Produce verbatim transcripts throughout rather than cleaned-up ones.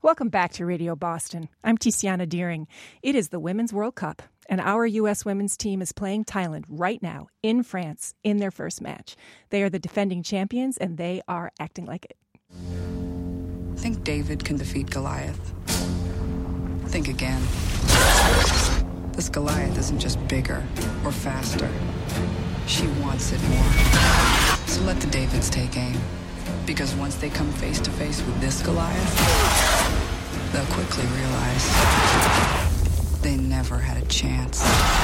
Welcome back to Radio Boston. I'm Tiziana Deering. It is the Women's World Cup, and our U S women's team is playing Thailand right now in France in their first match. They are the defending champions, and they are acting like it. Think David can defeat Goliath. Think again. This Goliath isn't just bigger or faster. She wants it more. So let the Davids take aim. Because once they come face to face with this Goliath, they'll quickly realize they never had a chance.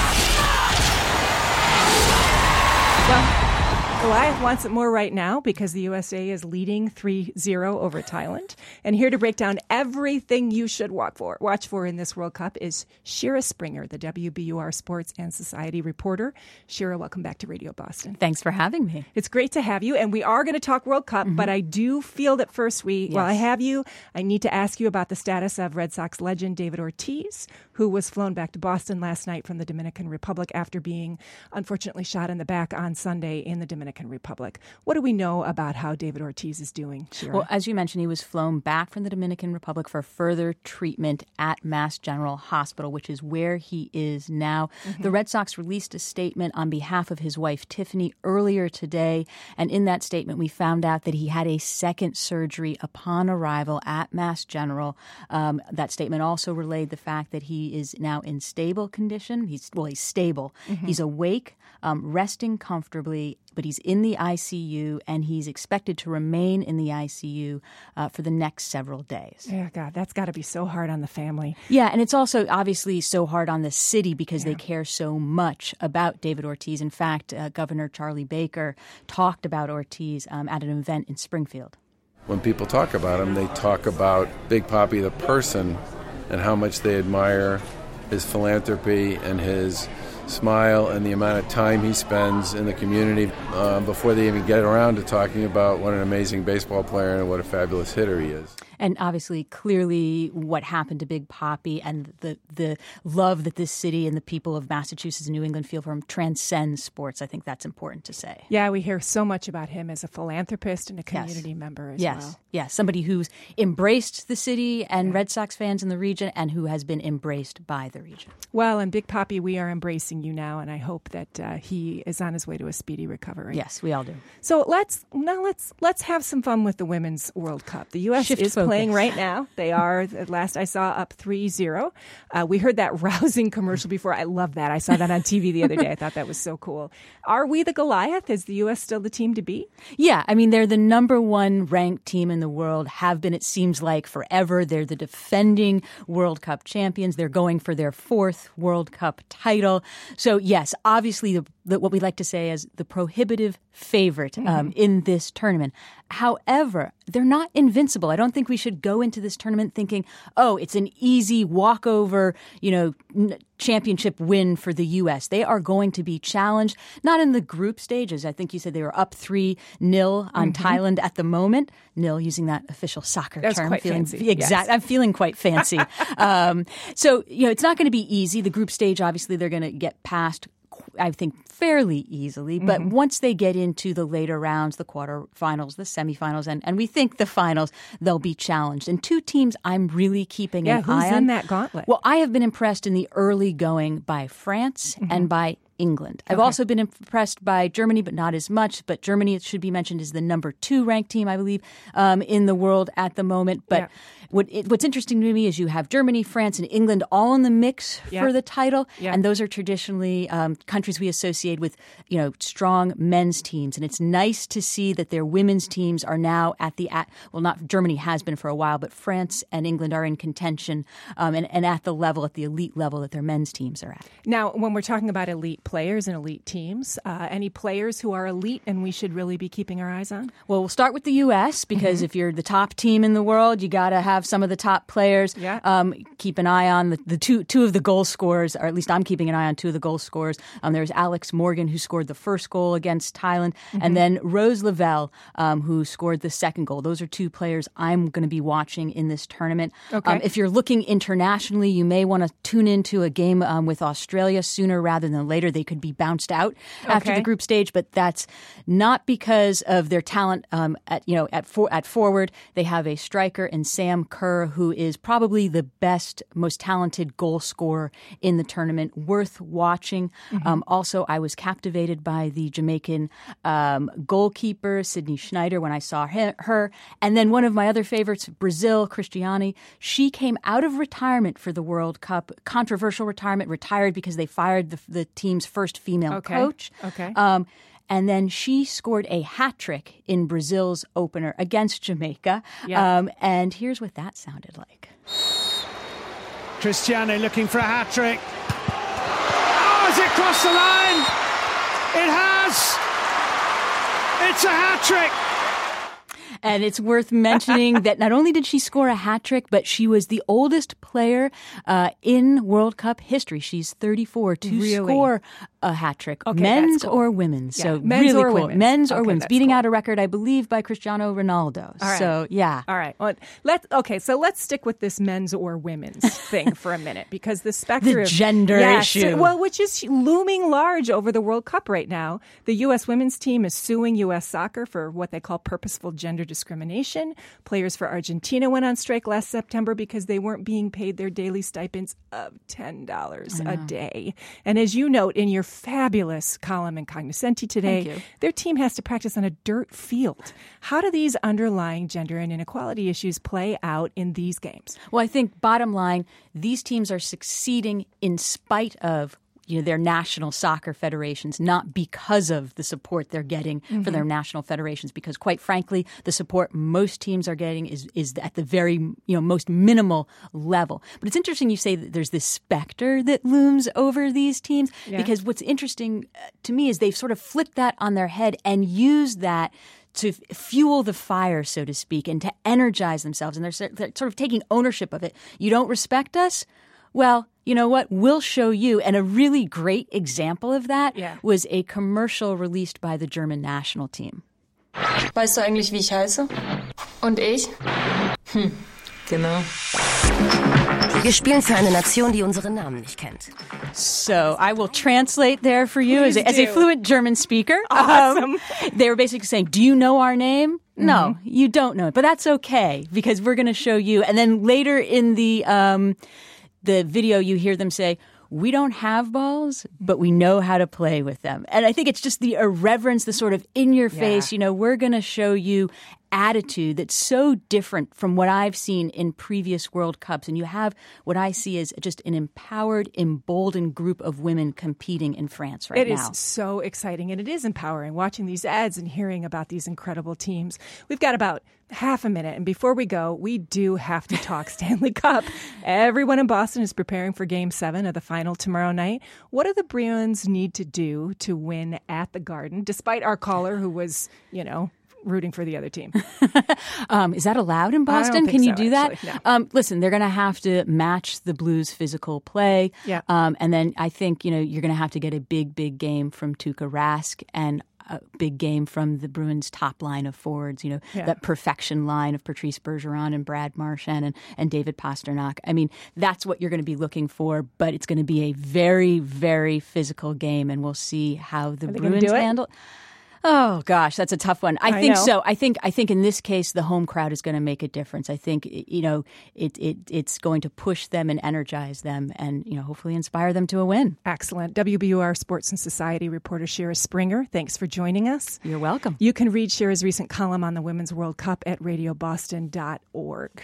Well, Goliath wants it more right now because the U S A is leading three zero over Thailand. And here to break down everything you should watch for, watch for in this World Cup is Shira Springer, the W B U R Sports and Society reporter. Shira, welcome back to Radio Boston. Thanks for having me. It's great to have you. And we are going to talk World Cup, mm-hmm. but I do feel that first we, yes. while I have you, I need to ask you about the status of Red Sox legend David Ortiz, who was flown back to Boston last night from the Dominican Republic after being unfortunately shot in the back on Sunday in the Dominican Republic. What do we know about how David Ortiz is doing, Shira? Well, as you mentioned, he was flown back from the Dominican Republic for further treatment at Mass General Hospital, which is where he is now. Mm-hmm. The Red Sox released a statement on behalf of his wife, Tiffany, earlier today. And in that statement, we found out that he had a second surgery upon arrival at Mass General. Um, that statement also relayed the fact that he is now in stable condition. He's well, he's stable. Mm-hmm. He's awake, um, resting comfortably, but he's in the I C U, and he's expected to remain in the I C U uh, for the next several days. Yeah, God, that's got to be so hard on the family. Yeah, and it's also obviously so hard on the city because yeah. they care so much about David Ortiz. In fact, uh, Governor Charlie Baker talked about Ortiz um, at an event in Springfield. When people talk about him, they talk about Big Papi the person and how much they admire his philanthropy and his smile and the amount of time he spends in the community uh, before they even get around to talking about what an amazing baseball player and what a fabulous hitter he is. And obviously, clearly, what happened to Big Papi and the the love that this city and the people of Massachusetts and New England feel for him transcends sports. I think that's important to say. Yeah, we hear so much about him as a philanthropist and a community yes. member as yes. well. Yes, somebody who's embraced the city and yeah. Red Sox fans in the region and who has been embraced by the region. Well, and Big Papi, we are embracing you now, and I hope that uh, he is on his way to a speedy recovery. Yes, we all do. So let's now let's let's have some fun with the Women's World Cup. The U S Shift is focus. playing right now. They are, at last I saw, up three zero. Uh, we heard that rousing commercial before. I love that. I saw that on T V the other day. I thought that was so cool. Are we the Goliath? Is the U S still the team to beat? Yeah, I mean, they're the number one ranked team in the world, have been, it seems like, forever. They're the defending World Cup champions. They're going for their fourth World Cup title. So, yes, obviously, the, the, what we like to say is the prohibitive favorite um, mm-hmm. in this tournament. However, they're not invincible. I don't think we should go into this tournament thinking, oh, it's an easy walkover, you know, n- championship win for the U S. They are going to be challenged, not in the group stages. I think you said they were up three nil on mm-hmm. Thailand at the moment. Nil, using that official soccer That's term. Quite feeling, fancy. Exact. Yes. I'm feeling quite fancy. um, so, you know, it's not going to be easy. The group stage, obviously, they're going to get past, I think, fairly easily. But mm-hmm. once they get into the later rounds, the quarterfinals, the semifinals, and, and we think the finals, they'll be challenged. And two teams I'm really keeping yeah, an who's eye on. in that gauntlet? Well, I have been impressed in the early going by France mm-hmm. and by England. I've okay. also been impressed by Germany, but not as much. But Germany, it should be mentioned, is the number two ranked team, I believe, um, in the world at the moment. But yeah. what it, what's interesting to me is you have Germany, France, and England all in the mix yeah. for the title. Yeah. And those are traditionally um, countries we associate with, you know, strong men's teams. And it's nice to see that their women's teams are now at the, at, well, not Germany has been for a while, but France and England are in contention um, and, and at the level, at the elite level that their men's teams are at. Now, when we're talking about elite players and elite teams, uh, any players who are elite and we should really be keeping our eyes on? Well, we'll start with the U S because mm-hmm. if you're the top team in the world, you got to have some of the top players. Yeah. Um, keep an eye on the, the two two of the goal scorers, or at least I'm keeping an eye on two of the goal scorers. Um, there's Alex Morgan, who scored the first goal against Thailand, mm-hmm. and then Rose Lavelle, um, who scored the second goal. Those are two players I'm going to be watching in this tournament. Okay. Um, if you're looking internationally, you may want to tune into a game um, with Australia sooner rather than later. They could be bounced out after Okay. the group stage, but that's not because of their talent. Um, at you know at for, at forward, they have a striker in Sam Kerr, who is probably the best, most talented goal scorer in the tournament. Worth watching. Mm-hmm. Um, also, I was captivated by the Jamaican um, goalkeeper Sydney Schneider when I saw her, her. And then one of my other favorites, Brazil, Cristiane. She came out of retirement for the World Cup. Controversial retirement, retired because they fired the, the team's first female Okay. coach. Okay. Um, and then she scored a hat trick in Brazil's opener against Jamaica. Yeah. Um, and here's what that sounded like. Cristiane looking for a hat trick. Oh, has it crossed the line? It has. It's a hat trick. And it's worth mentioning that not only did she score a hat trick, but she was the oldest player uh, in World Cup history. She's thirty-four to Really? score a hat trick, Okay, men's that's cool. or women's. Yeah, So men's really or cool, women's. men's or Okay, women's, that's beating cool. out a record, I believe, by Cristiano Ronaldo. All right. So yeah, All right. Well, let's okay. So let's stick with this men's or women's thing for a minute, because the specter The of gender yes, issue. well, which is looming large over the World Cup right now. The U S women's team is suing U S Soccer for what they call purposeful gender discrimination. Players for Argentina went on strike last September because they weren't being paid their daily stipends of ten dollars a day. And as you note in your fabulous column in Cognoscenti today, Thank you. their team has to practice on a dirt field. How do these underlying gender and inequality issues play out in these games? Well, I think bottom line, these teams are succeeding in spite of you know, their national soccer federations, not because of the support they're getting mm-hmm. for their national federations. Because quite frankly, the support most teams are getting is is at the very you know most minimal level. But it's interesting you say that there's this specter that looms over these teams, yeah. because what's interesting to me is they've sort of flipped that on their head and used that to f- fuel the fire, so to speak, and to energize themselves. And they're, they're sort of taking ownership of it. You don't respect us? Well, you know what? We'll show you. And a really great example of that yeah. was a commercial released by the German national team. Weißt du eigentlich, wie ich heiße? Und ich? Hm, genau. Wir spielen für eine Nation, die unseren Namen nicht kennt. So I will translate there for you as a, as a fluent German speaker. Awesome. Um, they were basically saying, do you know our name? No, mm-hmm. you don't know it. But that's okay, because we're going to show you. And then later in the um, the video, you hear them say, we don't have balls, but we know how to play with them. And I think it's just the irreverence, the sort of in your face, yeah. you know, we're going to show you attitude that's so different from what I've seen in previous World Cups. And you have what I see as just an empowered, emboldened group of women competing in France right it now. It is so exciting, and it is empowering watching these ads and hearing about these incredible teams. We've got about half a minute, and before we go, we do have to talk Stanley Cup. Everyone in Boston is preparing for Game seven of the final tomorrow night. What do the Bruins need to do to win at the Garden, despite our caller who was, you know, rooting for the other team? um, is that allowed in Boston? I don't think Can you so, do that? actually, no. Um, listen, they're going to have to match the Blues' physical play. Yeah. Um, and then I think, you know, you're going to have to get a big, big game from Tuukka Rask and a big game from the Bruins' top line of forwards, you know, yeah. that perfection line of Patrice Bergeron and Brad Marchand and, and David Pasternak. I mean, that's what you're going to be looking for, but it's going to be a very, very physical game, and we'll see how the Are they Bruins do it? handle it. Oh gosh, that's a tough one. I, I think know. so. I think I think in this case the home crowd is going to make a difference. I think you know it it it's going to push them and energize them, and you know hopefully inspire them to a win. Excellent. W B U R Sports and Society reporter Shira Springer, thanks for joining us. You're welcome. You can read Shira's recent column on the Women's World Cup at radio boston dot org.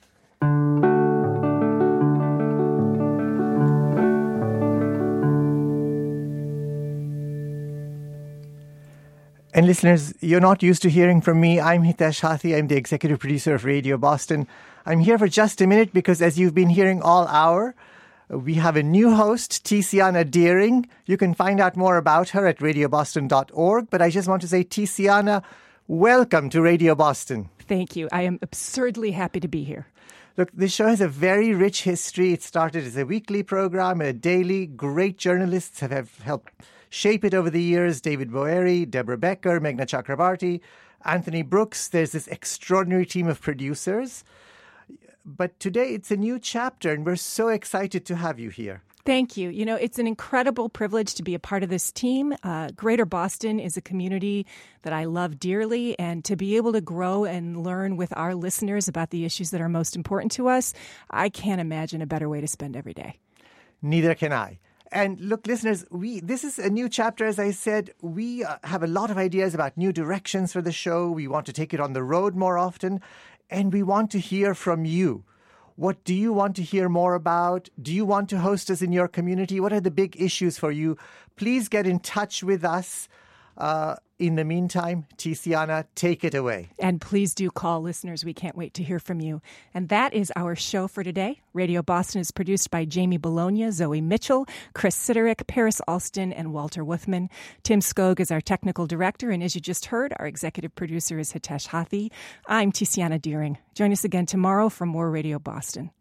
And listeners, you're not used to hearing from me. I'm Hitesh Hathi. I'm the executive producer of Radio Boston. I'm here for just a minute because, as you've been hearing all hour, we have a new host, Tiziana Deering. You can find out more about her at radio boston dot org. But I just want to say, Tiziana, welcome to Radio Boston. Thank you. I am absurdly happy to be here. Look, this show has a very rich history. It started as a weekly program, a daily. Great journalists have, have helped shape it over the years. David Boeri, Deborah Becker, Meghna Chakrabarti, Anthony Brooks. There's this extraordinary team of producers. But today it's a new chapter, and we're so excited to have you here. Thank you. You know, it's an incredible privilege to be a part of this team. Uh, Greater Boston is a community that I love dearly, and to be able to grow and learn with our listeners about the issues that are most important to us, I can't imagine a better way to spend every day. Neither can I. And look, listeners, we this is a new chapter, as I said. We uh, have a lot of ideas about new directions for the show. We want to take it on the road more often, and we want to hear from you. What do you want to hear more about? Do you want to host us in your community? What are the big issues for you? Please get in touch with us. Uh, in the meantime, Tiziana, take it away. And please do call, listeners. We can't wait to hear from you. And that is our show for today. Radio Boston is produced by Jamie Bologna, Zoe Mitchell, Chris Siderick, Paris Alston, and Walter Wuthman. Tim Skog is our technical director, and as you just heard, our executive producer is Hitesh Hathi. I'm Tiziana Deering. Join us again tomorrow for more Radio Boston.